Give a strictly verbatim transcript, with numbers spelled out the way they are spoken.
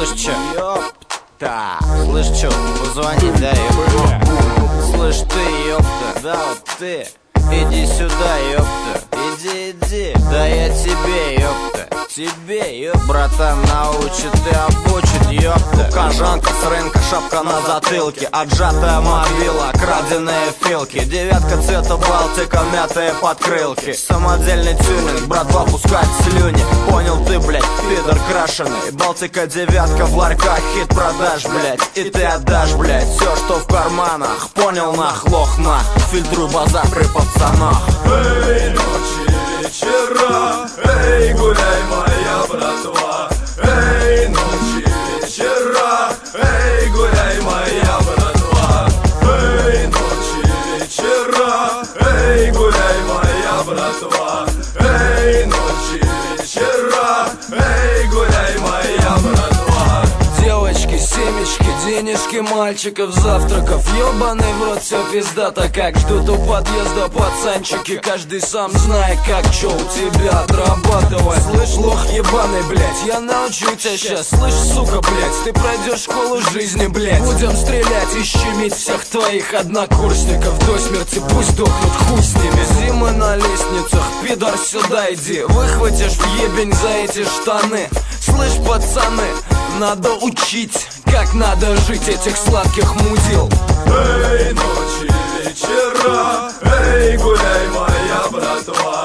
Слышь, чё? Ёпта. Слышь, чё? Позвони, да, ёпта. Слышь, ты, ёпта. Да, вот ты. Иди сюда, ёпта. Иди, иди. Да я тебе, ёпта. Тебе, ёпта. Братан научит, ты обучит, ёпта. Кожанка с рынка, шапка на затылке. Отжатая мобила, краденые филки. Девятка цвета Балтика, мятые подкрылки. Самодельный тюнинг, братва пускать слюни. Понял ты, блядь, пидор крашеный. Балтика девятка в ларьках, хит продаж, блядь. И ты отдашь, блядь, все, что в карманах. Понял, нах, лох, нах. Фильтруй базар при пацанах. Эй, ночи, вечера, эй, гуляй, моя братва. Эй, ночи, вечера, эй, гуляй, моя братва. Эй, ночи, вечера, эй, гуляй, моя братва. Эй, ночи, вечера, эй, гуляй, моя братва. Девочки, семечки, денежки мальчиков, завтраков. Ёбаный в рот, все пиздато, как ждут у подъезда пацанчики. Каждый сам знает, как чё у тебя отрабатывать. Слышь, лох ебаный, блядь, я научу тебя сейчас. Слышь, сука, блядь, ты пройдешь школу жизни, блядь. Будем стрелять и щемить всех твоих однокурсников до смерти, пусть дохнут, хуй с ними. Зимы на лестницах, пидор, сюда иди. Выхватишь в ебень за эти штаны. Слышь, пацаны, надо учить, как надо жить этих сладких мудил. Эй, ночи, вечера, эй, гуляй, моя братва.